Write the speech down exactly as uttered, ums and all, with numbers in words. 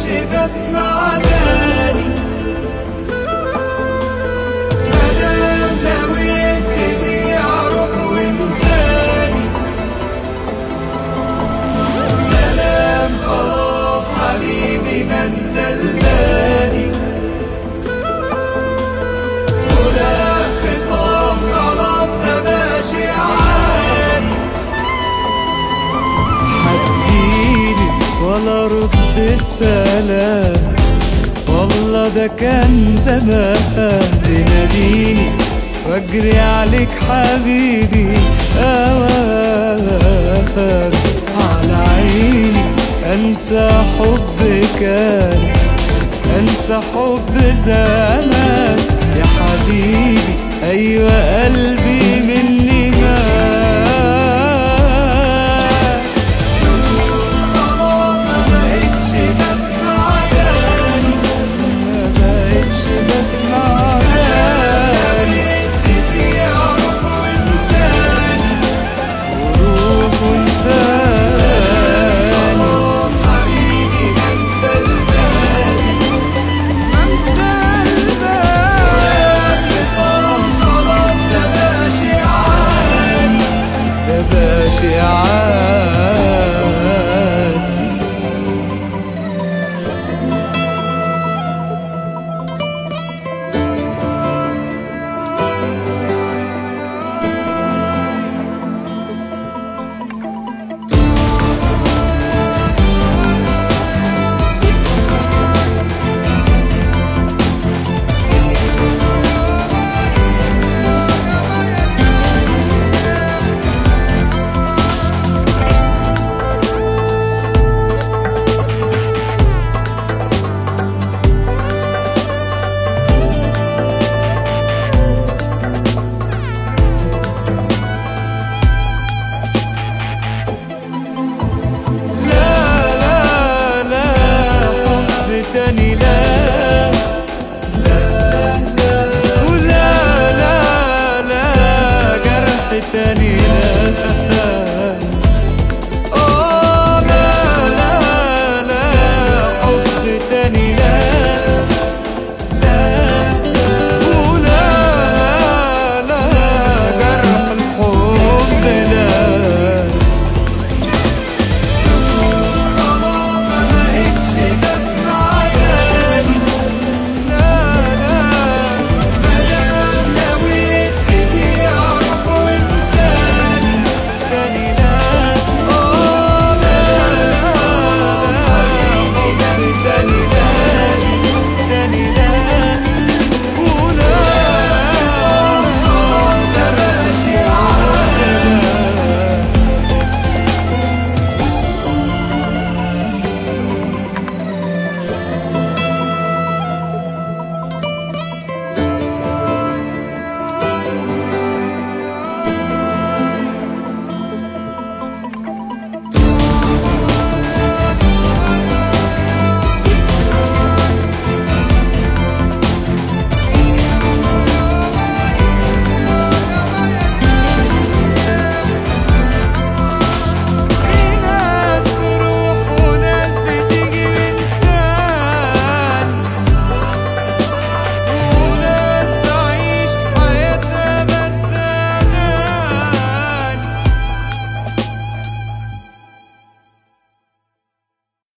بسمع تاني. مادام نويت تبيع روح وانساني، سلام خلاص حبيبي ما انت الباني. فراق خصام خلاص ده بقى شيء عادي. هتجيلي ولا رد السلام، والله ده كان زمان. تناديني واجري عليك حبيبي اواخر على عيني. انسى حب كان، انسى حب زمان يا حبيبي. ايوه قلبي مني